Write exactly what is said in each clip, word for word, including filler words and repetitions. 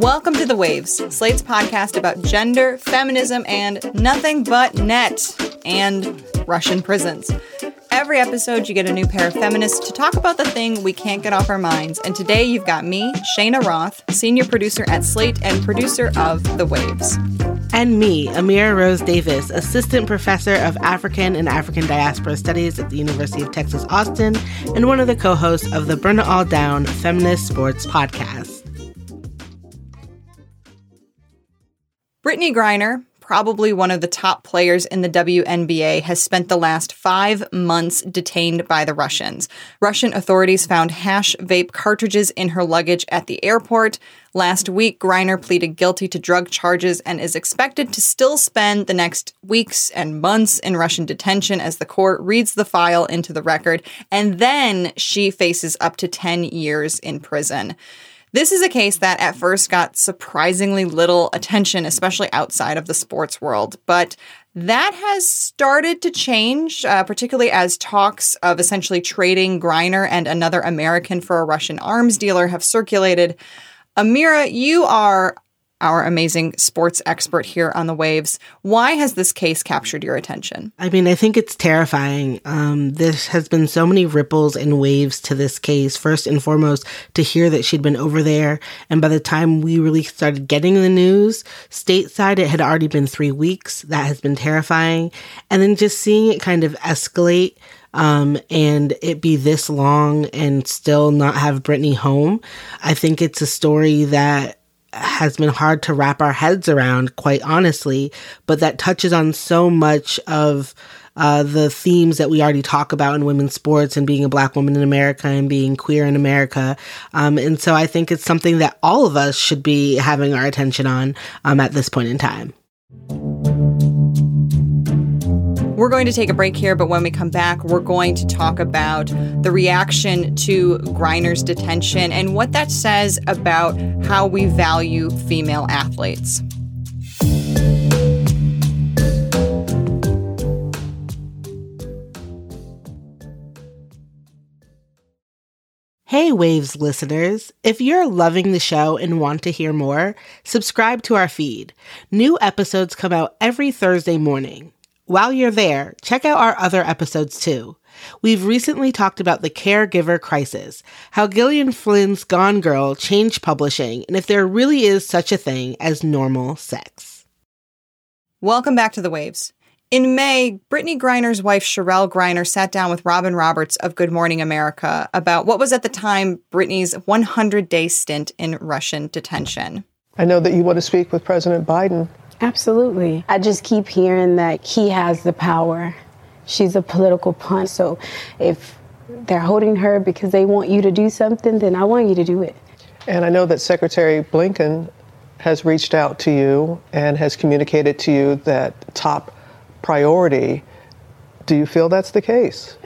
Welcome to The Waves, Slate's podcast about gender, feminism, and nothing but net and Russian prisons. Every episode, you get a new pair of feminists to talk about the thing we can't get off our minds. And today, you've got me, Shayna Roth, senior producer at Slate and producer of The Waves. And me, Amira Rose Davis, assistant professor of African and African diaspora studies at the University of Texas, Austin, and one of the co-hosts of the Burn It All Down feminist sports podcast. Brittney Griner, probably one of the top players in the W N B A, has spent the last five months detained by the Russians. Russian authorities found hash vape cartridges in her luggage at the airport. Last week, Griner pleaded guilty to drug charges and is expected to still spend the next weeks and months in Russian detention as the court reads the file into the record, and then she faces up to ten years in prison. This is a case that at first got surprisingly little attention, especially outside of the sports world. But that has started to change, uh, particularly as talks of essentially trading Griner and another American for a Russian arms dealer have circulated. Amira, you are our amazing sports expert here on The Waves. Why has this case captured your attention? I mean, I think it's terrifying. Um, this has been so many ripples and waves to this case. First and foremost, to hear that she'd been over there. And by the time we really started getting the news, stateside, it had already been three weeks. That has been terrifying. And then just seeing it kind of escalate Um, and it be this long and still not have Brittney home. I think it's a story that has been hard to wrap our heads around, quite honestly, but that touches on so much of uh, the themes that we already talk about in women's sports and being a Black woman in America and being queer in America. Um, and so I think it's something that all of us should be having our attention on um, at this point in time. We're going to take a break here, but when we come back, we're going to talk about the reaction to Griner's detention and what that says about how we value female athletes. Hey Waves listeners, if you're loving the show and want to hear more, subscribe to our feed. New episodes come out every Thursday morning. While you're there, check out our other episodes too. We've recently talked about the caregiver crisis, how Gillian Flynn's Gone Girl changed publishing, and if there really is such a thing as normal sex. Welcome back to The Waves. In May, Brittney Griner's wife, Cherelle Griner, sat down with Robin Roberts of Good Morning America about what was at the time Brittney's one hundred day stint in Russian detention. I know that you want to speak with President Biden. Absolutely. I just keep hearing that he has the power. She's a political pawn. So if they're holding her because they want you to do something, then I want you to do it. And I know that Secretary Blinken has reached out to you and has communicated to you that top priority. Do you feel that's the case?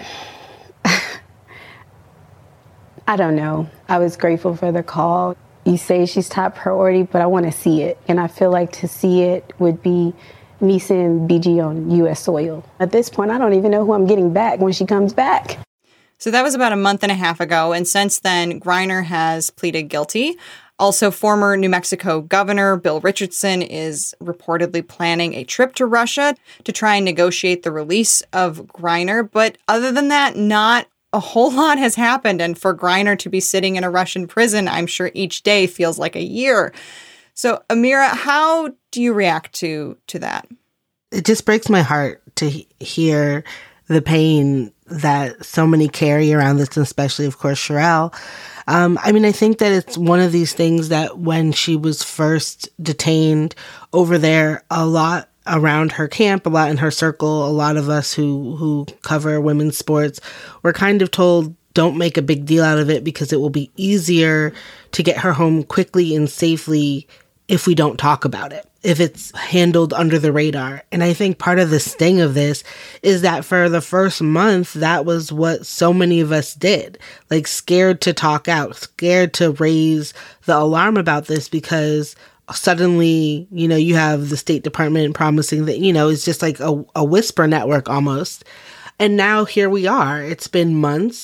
I don't know. I was grateful for the call. You say she's top priority, but I want to see it. And I feel like to see it would be me seeing B G on U S soil. At this point, I don't even know who I'm getting back when she comes back. So that was about a month and a half ago. And since then, Griner has pleaded guilty. Also, former New Mexico Governor Bill Richardson is reportedly planning a trip to Russia to try and negotiate the release of Griner. But other than that, not a whole lot has happened, and for Griner to be sitting in a Russian prison, I'm sure each day feels like a year. So, Amira, how do you react to to that? It just breaks my heart to he- hear the pain that so many carry around this, and especially, of course, Cherelle. Um, I mean, I think that it's one of these things that when she was first detained over there, a lot around her camp, a lot in her circle, a lot of us who, who cover women's sports were kind of told, don't make a big deal out of it because it will be easier to get her home quickly and safely if we don't talk about it, if it's handled under the radar. And I think part of the sting of this is that for the first month, that was what so many of us did, like scared to talk out, scared to raise the alarm about this because suddenly, you know, you have the State Department promising that, you know, it's just like a, a whisper network almost. And now here we are. It's been months.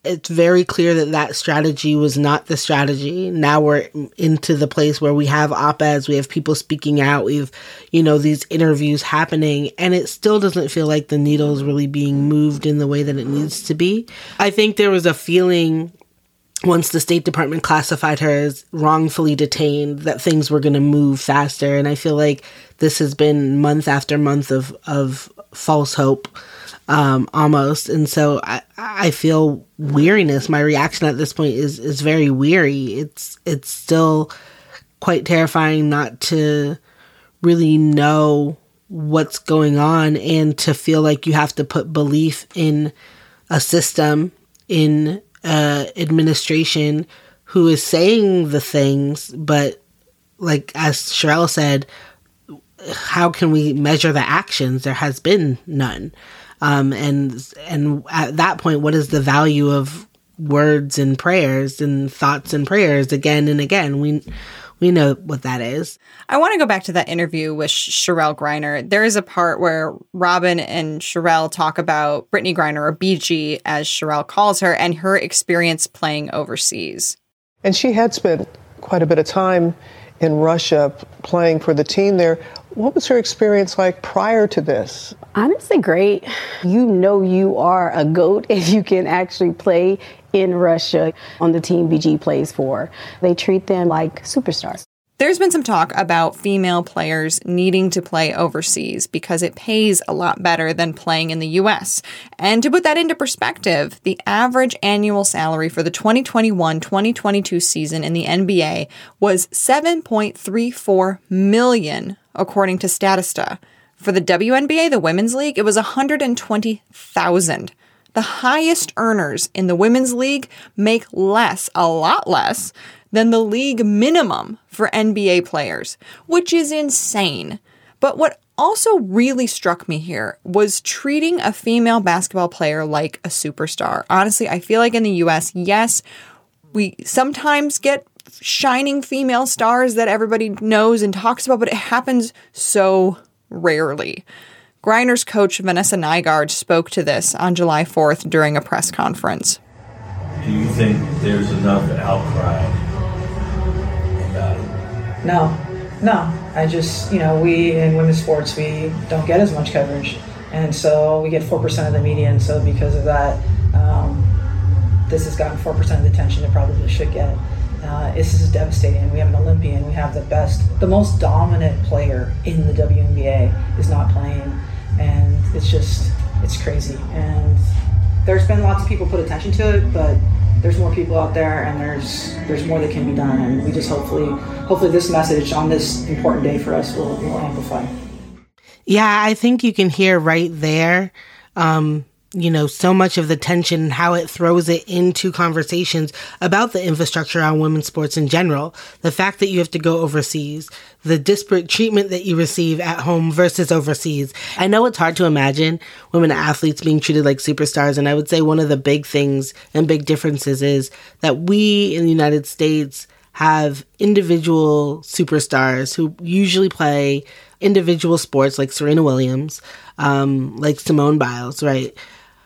It's very clear that that strategy was not the strategy. Now we're into the place where we have op-eds, we have people speaking out, we have, you know, these interviews happening, and it still doesn't feel like the needle is really being moved in the way that it needs to be. I think there was a feeling once the State Department classified her as wrongfully detained that things were going to move faster. And I feel like this has been month after month of, of false hope. Um, almost. And so I, I feel weariness. My reaction at this point is, is very weary. It's, it's still quite terrifying not to really know what's going on and to feel like you have to put belief in a system, in uh, administration who is saying the things, but like, as Sherelle said, how can we measure the actions? There has been none. Um, and and at that point, what is the value of words and prayers and thoughts and prayers again and again? We we know what that is. I want to go back to that interview with Sherelle Griner. There is a part where Robin and Sherelle talk about Brittney Griner, or B G, as Sherelle calls her, and her experience playing overseas. And she had spent quite a bit of time in Russia playing for the team there. What was her experience like prior to this? Honestly, great. You know you are a GOAT if you can actually play in Russia on the team B G plays for. They treat them like superstars. There's been some talk about female players needing to play overseas because it pays a lot better than playing in the U S. And to put that into perspective, the average annual salary for the twenty twenty-one twenty twenty-two season in the N B A was seven point three four million dollars, according to Statista. For the W N B A, the Women's League, it was one hundred twenty thousand dollars. The highest earners in the Women's League make less, a lot less, than the league minimum for N B A players, which is insane. But what also really struck me here was treating a female basketball player like a superstar. Honestly, I feel like in the U S, yes, we sometimes get shining female stars that everybody knows and talks about, but it happens so rarely. Griner's coach, Vanessa Nygaard, spoke to this on July fourth during a press conference. Do you think there's enough outcry about it? No, no. I just, you know, we in women's sports, we don't get as much coverage. And so we get four percent of the media. And so because of that, um, this has gotten four percent of the attention it probably should get. Uh, this is devastating. We have an Olympian. We have the best, the most dominant player in the W N B A is not playing. And it's just, it's crazy. And there's been lots of people put attention to it, but there's more people out there, and there's there's more that can be done. And we just hopefully, hopefully this message on this important day for us will, will amplify. Yeah, I think you can hear right there, um, you know, so much of the tension and how it throws it into conversations about the infrastructure on women's sports in general. The fact that you have to go overseas, the disparate treatment that you receive at home versus overseas. I know it's hard to imagine women athletes being treated like superstars. And I would say one of the big things and big differences is that we in the United States have individual superstars who usually play individual sports like Serena Williams, um, like Simone Biles, right?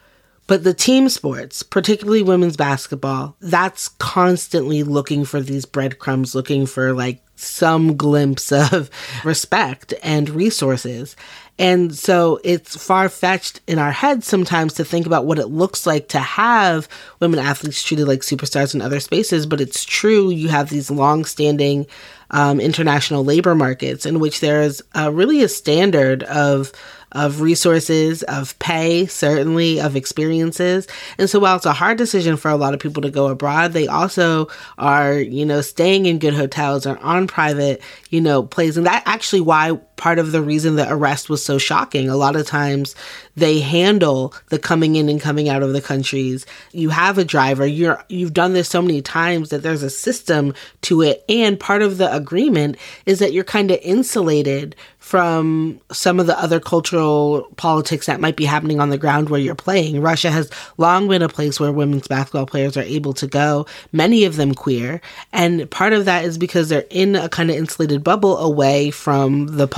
But the team sports, particularly women's basketball, that's constantly looking for these breadcrumbs, looking for like some glimpse of respect and resources. And so it's far-fetched in our heads sometimes to think about what it looks like to have women athletes treated like superstars in other spaces. But it's true, you have these long-standing um, international labor markets in which there is uh, really a standard of of resources, of pay, certainly, of experiences. And so while it's a hard decision for a lot of people to go abroad, they also are, you know, staying in good hotels or on private, you know, places. And that's actually why part of the reason the arrest was so shocking. A lot of times they handle the coming in and coming out of the countries. You have a driver. You're, you've done this so many times that there's a system to it. And part of the agreement is that you're kind of insulated from some of the other cultural politics that might be happening on the ground where you're playing. Russia has long been a place where women's basketball players are able to go, many of them queer. And part of that is because they're in a kind of insulated bubble away from the politics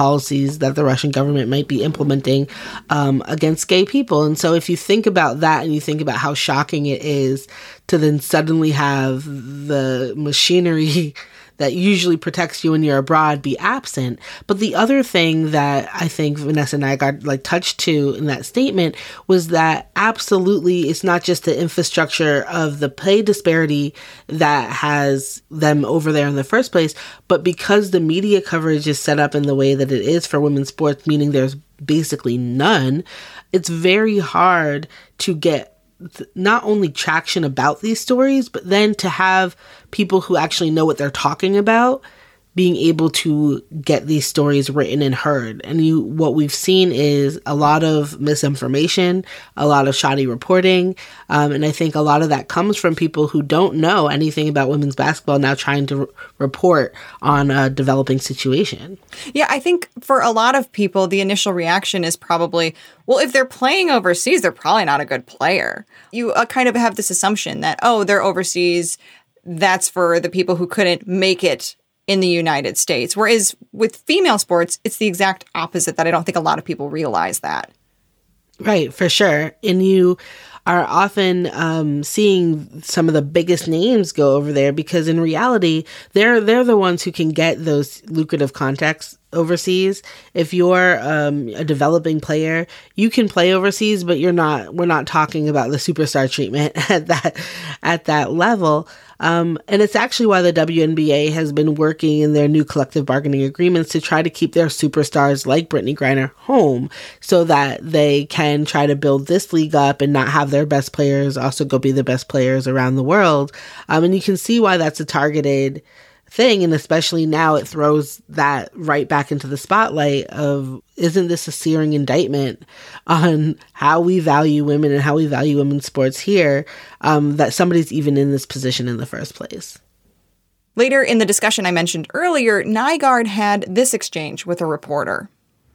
policies that the Russian government might be implementing um, against gay people. And so if you think about that and you think about how shocking it is to then suddenly have the machinery that usually protects you when you're abroad be absent. But the other thing that I think Vanessa Nygaard like touched to in that statement was that absolutely it's not just the infrastructure of the pay disparity that has them over there in the first place, but because the media coverage is set up in the way that it is for women's sports, meaning there's basically none, it's very hard to get not only traction about these stories, but then to have people who actually know what they're talking about being able to get these stories written and heard. And you, what we've seen is a lot of misinformation, a lot of shoddy reporting. Um, and I think a lot of that comes from people who don't know anything about women's basketball now trying to r- report on a developing situation. Yeah, I think for a lot of people, the initial reaction is probably, well, if they're playing overseas, they're probably not a good player. You uh, kind of have this assumption that, oh, they're overseas. That's for the people who couldn't make it in the United States. Whereas with female sports, it's the exact opposite that I don't think a lot of people realize that. Right, for sure. And you are often um, seeing some of the biggest names go over there because in reality, they're they're the ones who can get those lucrative contracts overseas. If you're um, a developing player, you can play overseas, but you're not. We're not talking about the superstar treatment at that at that level. Um, and it's actually why the W N B A has been working in their new collective bargaining agreements to try to keep their superstars like Brittney Griner home so that they can try to build this league up and not have their best players also go be the best players around the world. Um, and you can see why that's a targeted thing. And especially now it throws that right back into the spotlight of, isn't this a searing indictment on how we value women and how we value women's sports here, um, that somebody's even in this position in the first place? Later in the discussion I mentioned earlier, Nygaard had this exchange with a reporter.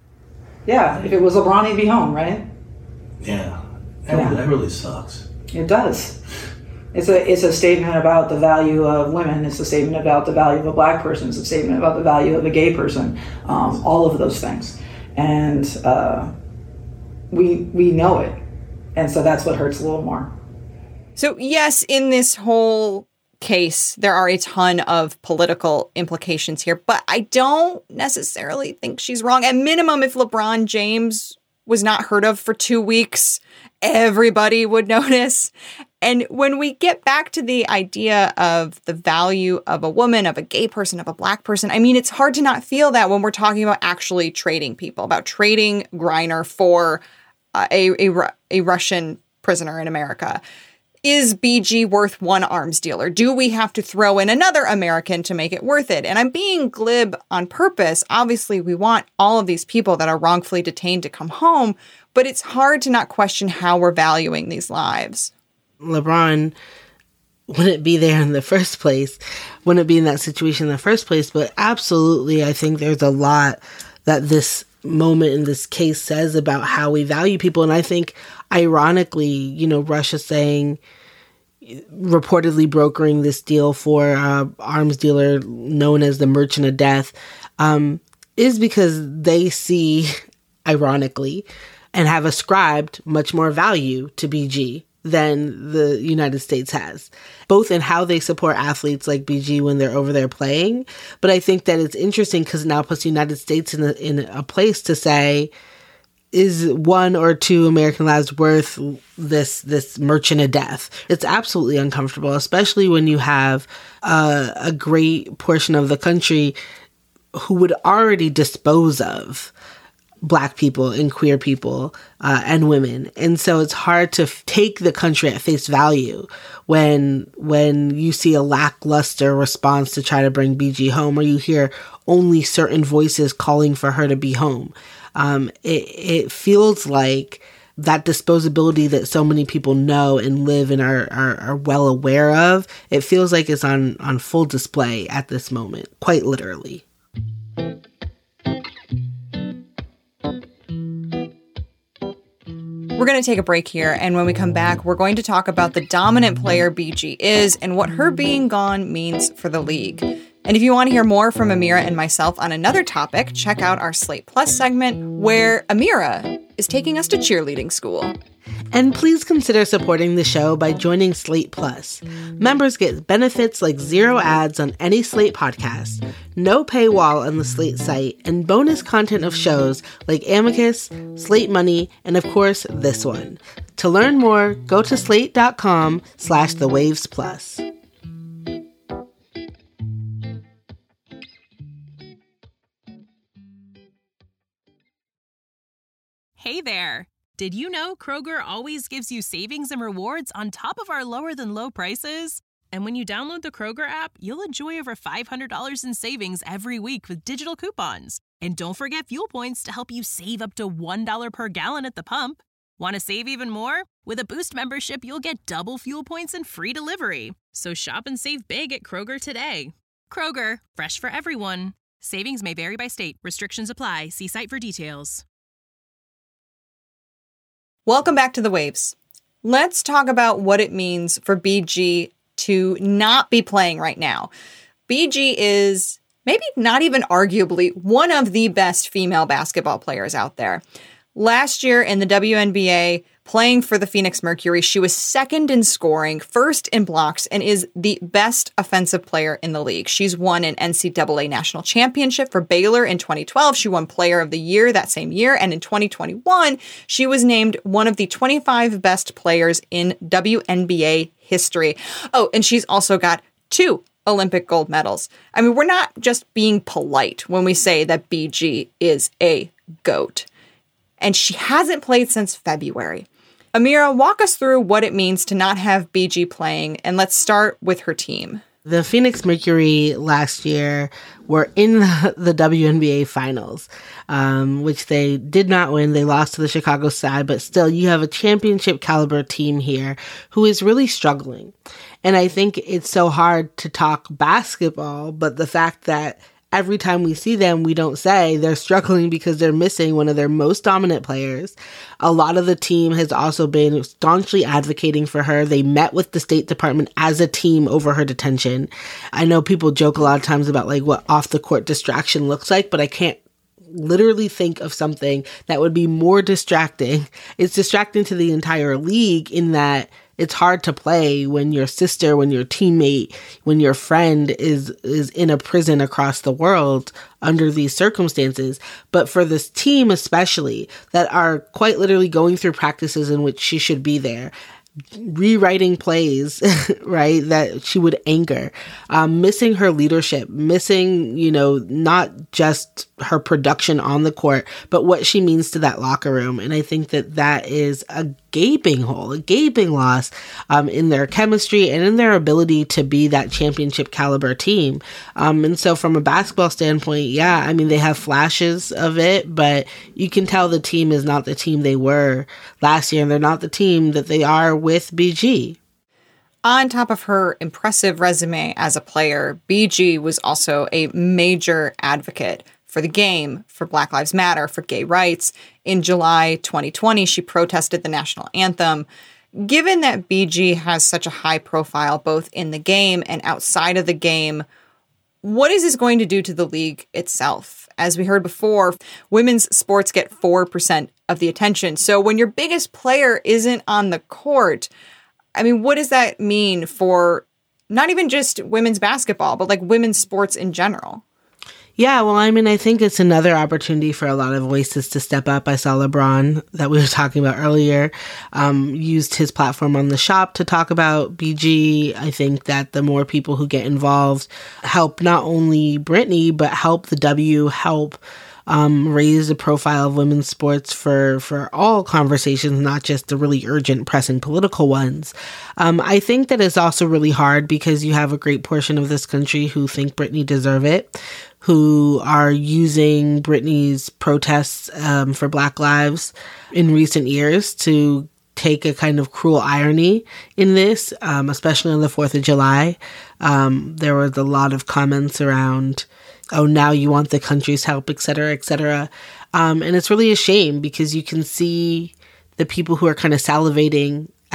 Yeah, if it was LeBron, he'd be home, right? Yeah, that, Yeah. that really sucks. It does. It's a it's a statement about the value of women. It's a statement about the value of a black person. It's a statement about the value of a gay person. Um, all of those things, and uh, we we know it, and so that's what hurts a little more. So yes, in this whole case, there are a ton of political implications here, but I don't necessarily think she's wrong. At minimum, if LeBron James was not heard of for two weeks, everybody would notice. And when we get back to the idea of the value of a woman, of a gay person, of a black person, I mean, it's hard to not feel that when we're talking about actually trading people, about trading Griner for uh, a, a, a Russian prisoner in America. Is B G worth one arms dealer? Do we have to throw in another American to make it worth it? And I'm being glib on purpose. Obviously, we want all of these people that are wrongfully detained to come home, but it's hard to not question how we're valuing these lives. LeBron wouldn't be there in the first place, wouldn't be in that situation in the first place. But absolutely, I think there's a lot that this moment in this case says about how we value people. And I think, ironically, you know, Russia saying, reportedly brokering this deal for uh, arms dealer known as the Merchant of Death, um, is because they see, ironically, and have ascribed much more value to B G than the United States has, both in how they support athletes like B G when they're over there playing. But I think that it's interesting because it now puts the United States in a, in a place to say, is one or two American lives worth this this merchant of death? It's absolutely uncomfortable, especially when you have uh, a great portion of the country who would already dispose of Black people and queer people uh, and women. And so it's hard to f- take the country at face value when when you see a lackluster response to try to bring B G home, or you hear only certain voices calling for her to be home. Um, it, it feels like that disposability that so many people know and live and are, are, are well aware of, it feels like it's on, on full display at this moment, quite literally. We're going to take a break here, and when we come back, we're going to talk about the dominant player B G is and what her being gone means for the league. And if you want to hear more from Ameerah and myself on another topic, check out our Slate Plus segment where Ameerah is taking us to cheerleading school. And please consider supporting the show by joining Slate Plus. Members get benefits like zero ads on any Slate podcast, no paywall on the Slate site, and bonus content of shows like Amicus, Slate Money, and of course, this one. To learn more, go to slate.com slash the waves plus. Hey there! Did you know Kroger always gives you savings and rewards on top of our lower-than-low prices? And when you download the Kroger app, you'll enjoy over five hundred dollars in savings every week with digital coupons. And don't forget fuel points to help you save up to one dollar per gallon at the pump. Want to save even more? With a Boost membership, you'll get double fuel points and free delivery. So shop and save big at Kroger today. Kroger, fresh for everyone. Savings may vary by state. Restrictions apply. See site for details. Welcome back to The Waves. Let's talk about what it means for B G to not be playing right now. B G is maybe not even arguably one of the best female basketball players out there. Last year in the W N B A, playing for the Phoenix Mercury, she was second in scoring, first in blocks, and is the best offensive player in the league. She's won an N C double A national championship for Baylor in twenty twelve. She won Player of the Year that same year. And in twenty twenty-one, she was named one of the twenty-five best players in W N B A history. Oh, and she's also got two Olympic gold medals. I mean, we're not just being polite when we say that B G is a GOAT. And she hasn't played since February. Ameerah, walk us through what it means to not have B G playing, and let's start with her team. The Phoenix Mercury last year were in the, the W N B A finals, um, which they did not win. They lost to the Chicago side, but still you have a championship caliber team here who is really struggling. And I think it's so hard to talk basketball, but the fact that every time we see them, we don't say they're struggling because they're missing one of their most dominant players. A lot of the team has also been staunchly advocating for her. They met with the State Department as a team over her detention. I know people joke a lot of times about like what off the court distraction looks like, but I can't literally think of something that would be more distracting. It's distracting to the entire league in that it's hard to play when your sister, when your teammate, when your friend is is in a prison across the world under these circumstances. But for this team especially, that are quite literally going through practices in which she should be there, rewriting plays, right, that she would anchor, um, missing her leadership, missing, you know, not just her production on the court, but what she means to that locker room. And I think that that is a gaping hole, a gaping loss um, in their chemistry and in their ability to be that championship caliber team. Um, and so from a basketball standpoint, yeah, I mean, they have flashes of it, but you can tell the team is not the team they were last year, and they're not the team that they are with B G. On top of her impressive resume as a player, B G was also a major advocate for the game, for Black Lives Matter, for gay rights. In July twenty twenty, she protested the national anthem. Given that B G has such a high profile both in the game and outside of the game, what is this going to do to the league itself? As we heard before, women's sports get four percent of the attention. So when your biggest player isn't on the court, I mean, what does that mean for not even just women's basketball, but like women's sports in general? Yeah, well, I mean, I think it's another opportunity for a lot of voices to step up. I saw LeBron, that we were talking about earlier, um, used his platform on The Shop to talk about B G. I think that the more people who get involved help not only Brittney, but help the W, help um, raise the profile of women's sports for, for all conversations, not just the really urgent, pressing political ones. Um, I think that it's also really hard because you have a great portion of this country who think Brittney deserve it, who are using Brittney's protests um, for Black lives in recent years to take a kind of cruel irony in this, um, especially on the fourth of July. Um, there was a lot of comments around, oh, now you want the country's help, et cetera, et cetera. Um, and it's really a shame because you can see the people who are kind of salivating at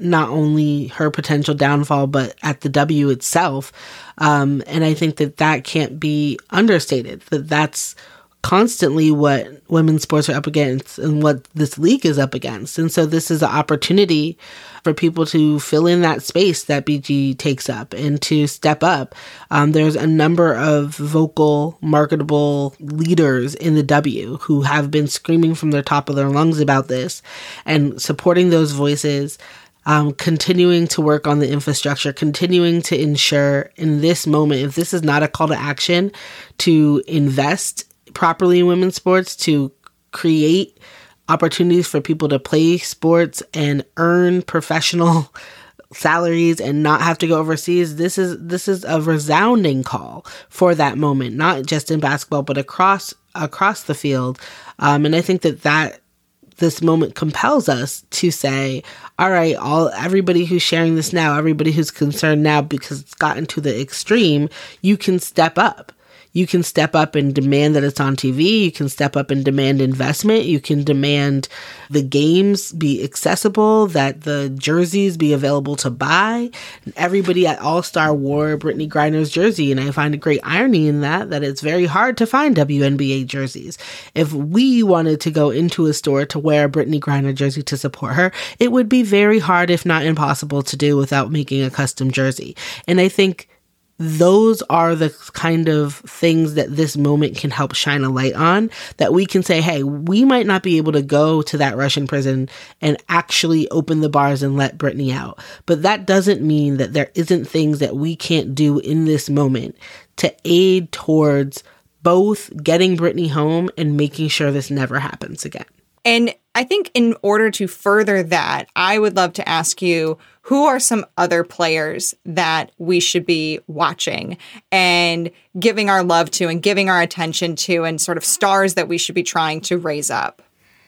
not only her potential downfall, but at the W itself. Um, and I think that that can't be understated, that that's constantly what women's sports are up against and what this league is up against. And so this is an opportunity for people to fill in that space that B G takes up and to step up. Um, there's a number of vocal, marketable leaders in the W who have been screaming from the top of their lungs about this and supporting those voices. Um, continuing to work on the infrastructure, continuing to ensure in this moment, if this is not a call to action to invest properly in women's sports, to create opportunities for people to play sports and earn professional salaries and not have to go overseas, this is this is a resounding call for that moment, not just in basketball, but across across the field. Um, and I think that that this moment compels us to say, all right, all everybody who's sharing this now, everybody who's concerned now because it's gotten to the extreme, you can step up. You can step up and demand that it's on T V. You can step up and demand investment. You can demand the games be accessible, that the jerseys be available to buy. Everybody at All-Star wore Brittney Griner's jersey, and I find a great irony in that, that it's very hard to find W N B A jerseys. If we wanted to go into a store to wear a Brittney Griner jersey to support her, it would be very hard, if not impossible, to do without making a custom jersey. And I think those are the kind of things that this moment can help shine a light on, that we can say, hey, we might not be able to go to that Russian prison and actually open the bars and let Brittney out. But that doesn't mean that there isn't things that we can't do in this moment to aid towards both getting Brittney home and making sure this never happens again. And I think in order to further that, I would love to ask you, who are some other players that we should be watching and giving our love to and giving our attention to, and sort of stars that we should be trying to raise up?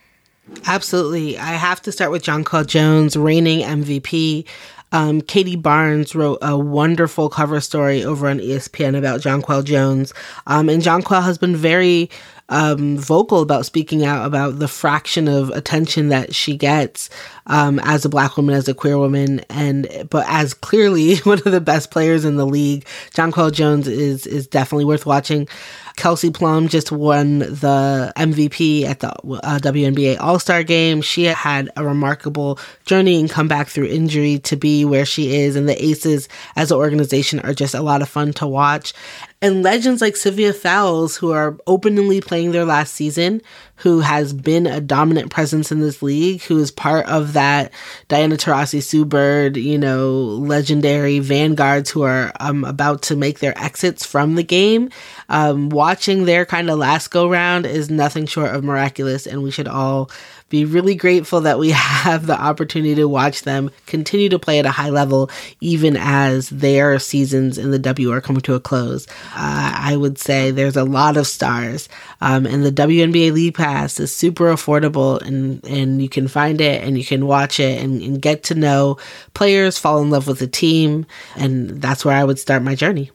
Absolutely. I have to start with Jonquel Jones, reigning M V P. Um, Katie Barnes wrote a wonderful cover story over on E S P N about Jonquel Jones. Um, and Jonquel has been very um, vocal about speaking out about the fraction of attention that she gets um, as a Black woman, as a queer woman, and but as clearly one of the best players in the league. Jonquel Jones is is definitely worth watching. Kelsey Plum just won the M V P at the uh, W N B A All-Star Game. She had a remarkable journey and comeback through injury to be where she is. And the Aces as an organization are just a lot of fun to watch. And legends like Sylvia Fowles, who are openly playing their last season, who has been a dominant presence in this league, who is part of that Diana Taurasi, Sue Bird, you know, legendary vanguards who are um, about to make their exits from the game. Um, watching their kind of last go round is nothing short of miraculous, and we should all be really grateful that we have the opportunity to watch them continue to play at a high level, even as their seasons in the W are coming to a close. Uh, I would say there's a lot of stars, um, and the W N B A League Pass is super affordable, and, and you can find it and you can watch it and, and get to know players, fall in love with the team, and that's where I would start my journey.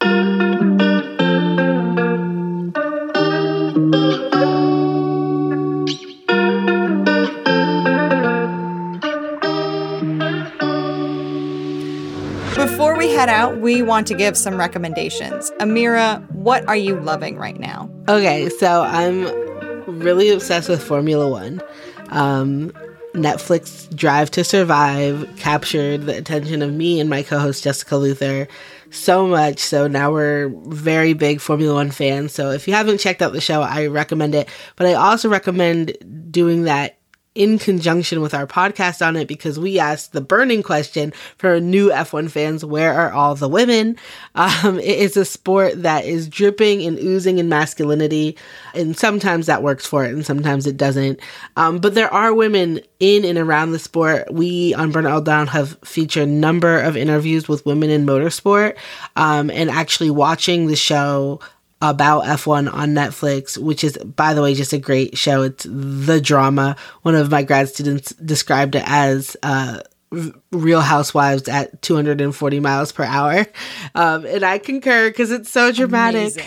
Before we head out, we want to give some recommendations. Amira, what are you loving right now? Okay, so I'm really obsessed with Formula One. Um, Netflix Drive to Survive captured the attention of me and my co-host Jessica Luther so much, so now we're very big Formula One fans. So if you haven't checked out the show, I recommend it. But I also recommend doing that in conjunction with our podcast on it, because we asked the burning question for new F one fans: where are all the women? Um, it is a sport that is dripping and oozing in masculinity, and sometimes that works for it and sometimes it doesn't. Um, but there are women in and around the sport. We on Burn It All Down have featured a number of interviews with women in motorsport, um, and actually watching the show about F one on Netflix, which is, by the way, just a great show. It's the drama. One of my grad students described it as uh, Real Housewives at two hundred forty miles per hour. Um, and I concur, because it's so dramatic. Amazing.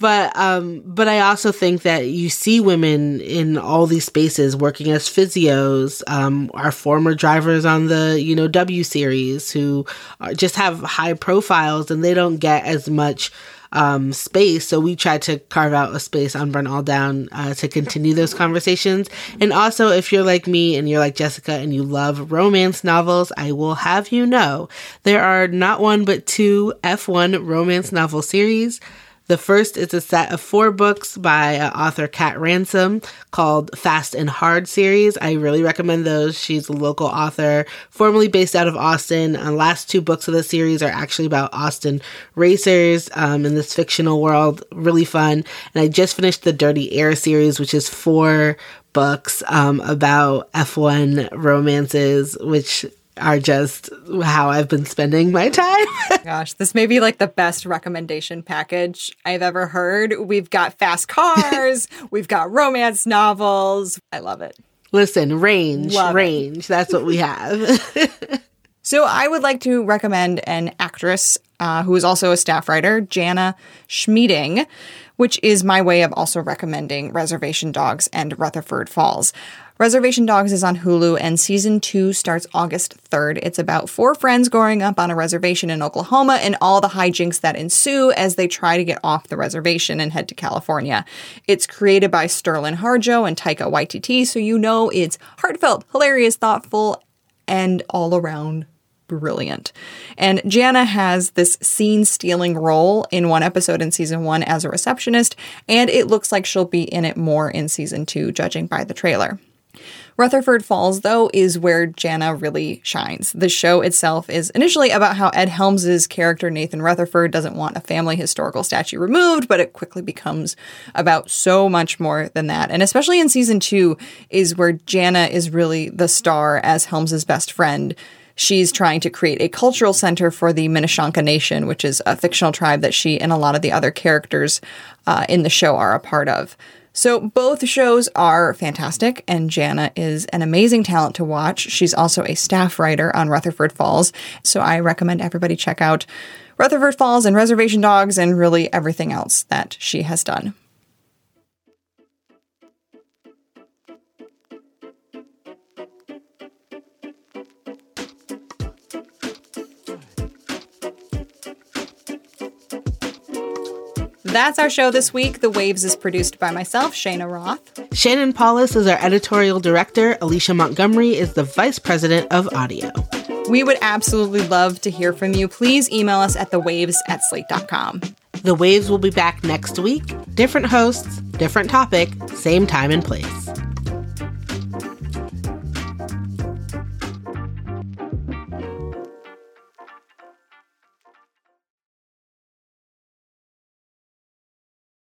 But um, but I also think that you see women in all these spaces working as physios, um, our former drivers on the, you know, W series who are, just have high profiles and they don't get as much um, space. So we tried to carve out a space on Burn All Down uh, to continue those conversations. And also, if you're like me and you're like Jessica and you love romance novels, I will have you know there are not one but two F one romance novel series. The first is a set of four books by uh, author Kat Ransom called Fast and Hard series. I really recommend those. She's a local author, formerly based out of Austin. The uh, last two books of the series are actually about Austin racers um, in this fictional world. Really fun. And I just finished the Dirty Air series, which is four books um, about F one romances, which are just how I've been spending my time. Gosh, this may be like the best recommendation package I've ever heard. We've got fast cars, we've got romance novels. I love it. Listen, range, Love range. It. That's what we have. So I would like to recommend an actress uh, who is also a staff writer, Jana Schmieding, which is my way of also recommending Reservation Dogs and Rutherford Falls. Reservation Dogs is on Hulu, and season two starts August third. It's about four friends growing up on a reservation in Oklahoma and all the hijinks that ensue as they try to get off the reservation and head to California. It's created by Sterling Harjo and Taika Waititi, so you know it's heartfelt, hilarious, thoughtful, and all around brilliant. And Jana has this scene-stealing role in one episode in season one as a receptionist, and it looks like she'll be in it more in season two, judging by the trailer. Rutherford Falls, though, is where Jana really shines. The show itself is initially about how Ed Helms' character, Nathan Rutherford, doesn't want a family historical statue removed, but it quickly becomes about so much more than that. And especially in season two is where Jana is really the star as Helms' best friend. She's trying to create a cultural center for the Minneshanka Nation, which is a fictional tribe that she and a lot of the other characters uh, in the show are a part of. So both shows are fantastic, and Jana is an amazing talent to watch. She's also a staff writer on Rutherford Falls, so I recommend everybody check out Rutherford Falls and Reservation Dogs and really everything else that she has done. That's our show this week. The Waves is produced by myself, Shayna Roth. Shannon Paulus is our editorial director. Alicia Montgomery is the vice president of audio. We would absolutely love to hear from you. Please email us at the waves at slate dot com. The Waves will be back next week. Different hosts, different topic, same time and place.